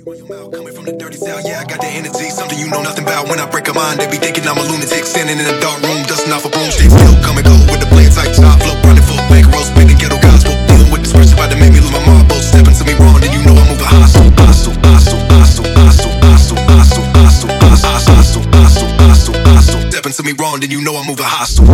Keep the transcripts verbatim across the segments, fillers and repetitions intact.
Coming from the dirty south, yeah, I got the energy, something you know nothing about. When I break a mind, they be thinking I'm a lunatic, standing in a dark room, dusting off a broomstick. Still come and go with the play tight top flow, running full bankroll, spinning ghetto gospel, dealing with this pressure about to make me lose my marbles. Stepping to me wrong, then you know I move a hostile, hostile, hostile, hostile, hostile, hostile, hostile, hostile, hostile, hostile, hostile, hostile, hostile. Stepping to me wrong, then you know I move a hostile.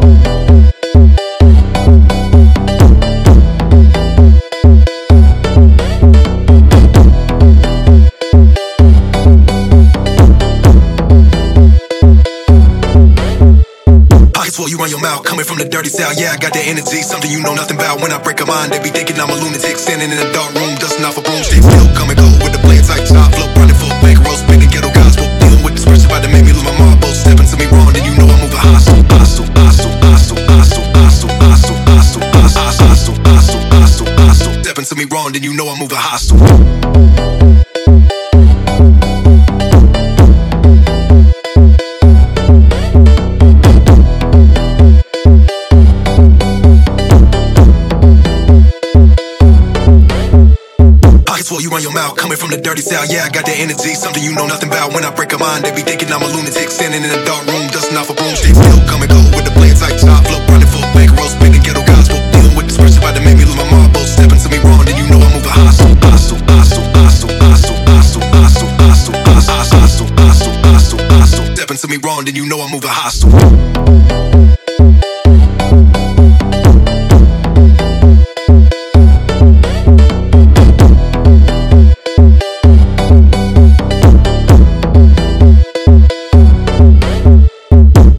Swore you run your mouth, coming from the dirty south, yeah, I got that energy, something you know nothing about. When I break a mind, they be thinking I'm a lunatic, standing in a dark room, dusting off a broomstick. Still come and go with the play tight top flow, running full bankroll, spinning ghetto gospel, dealing with this pressure about to make me lose my marbles. Stepping to me wrong, then you know I move a hostile, hostile, hostile, hostile, hostile, hostile, hostile, hostile, hostile, hostile, hostile, hostile, hostile. Stepping to me wrong, then you know I move a hostile. Swore you run your mouth, coming from the dirty south, yeah, I got that energy, something you know nothing about. When I break a mind, they be thinking I'm a lunatic, standing in a dark room, dusting off a broomstick. Still come and go with the play tight top flow, running full bankroll, spinning ghetto gospel, dealing with this pressure about to make me lose my marbles. Stepping to me wrong, then you know I move a hostile, hostile, hostile, hostile, hostile, hostile, hostile, hostile, hostile, hostile, hostile, hostile, hostile. Stepping to me wrong, then you know I move a hostile.